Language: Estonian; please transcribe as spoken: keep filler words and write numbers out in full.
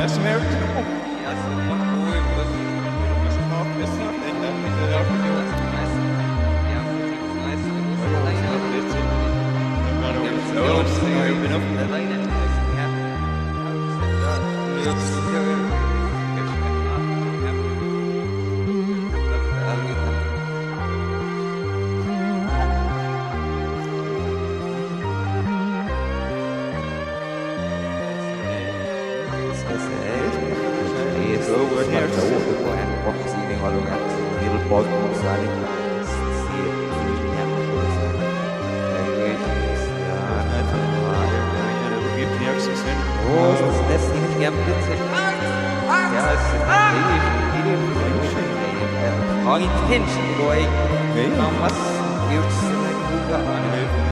smerkt. Ja, så man går ju på Intention going, Okay. mas eu